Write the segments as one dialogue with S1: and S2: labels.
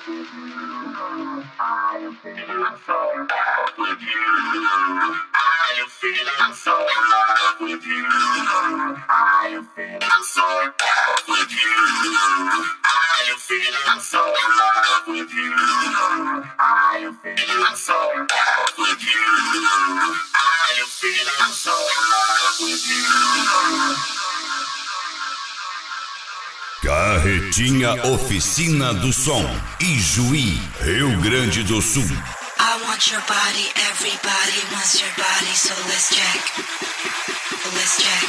S1: Carretinha Oficina do Som, Ijuí, Rio Grande do Sul.
S2: I want your body, everybody wants your body, so let's check. Let's check.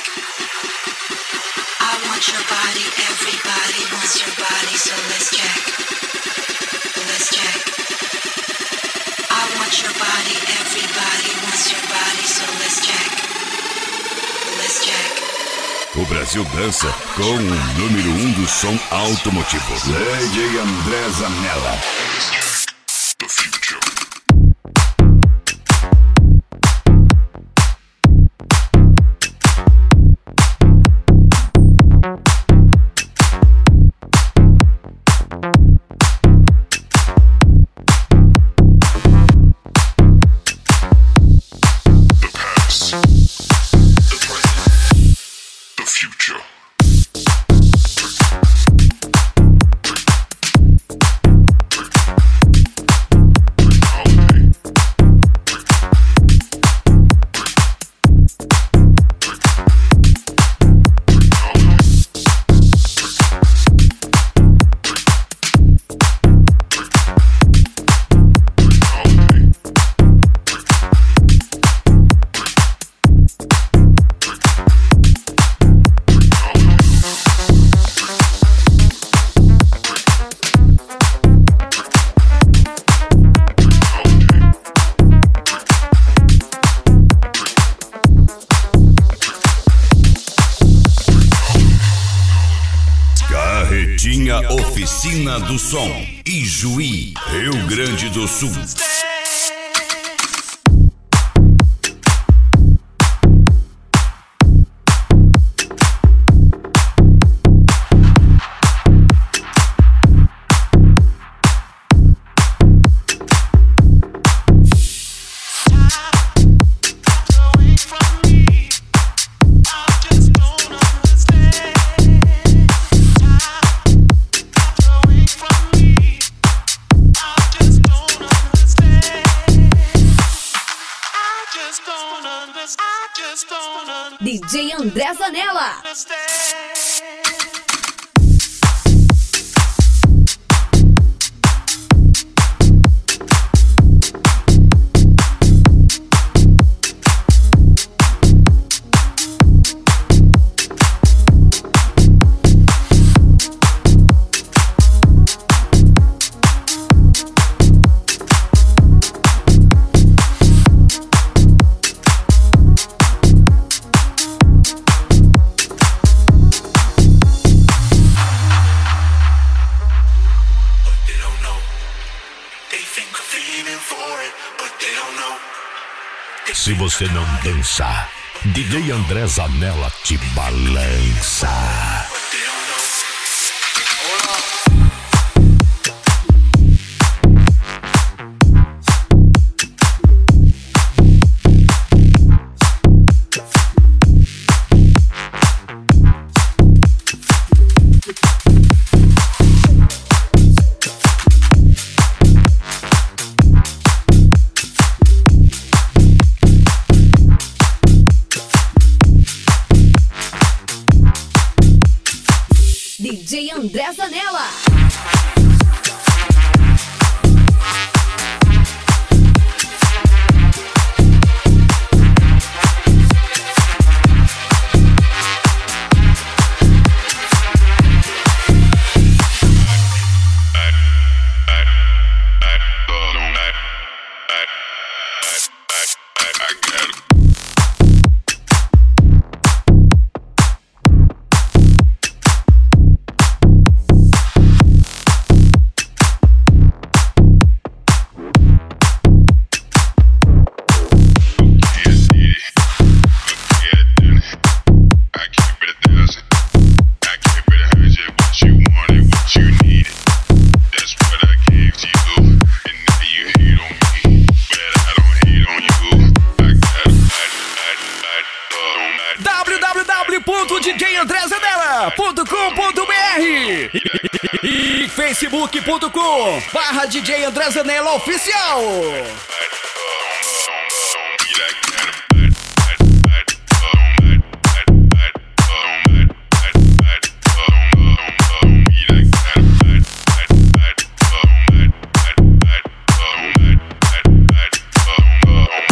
S2: I want your body, everybody wants your body, so let's check. Let's check. I want your body, everybody wants your body, so let's check. Let's check.
S1: O Brasil dança com o número 1 do som automotivo, DJ André Zanella. The Future. Oficina do Som, Ijuí, Rio Grande do Sul.
S3: DJ André Zanella.
S1: Se você não dança, DJ André Zanella te balança.
S3: DJ André Zanella.
S4: djandrezanella.com.br e facebook.com/DJ André Zanella Oficial.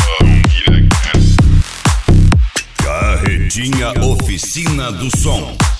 S1: Carretinha Oficina do Som.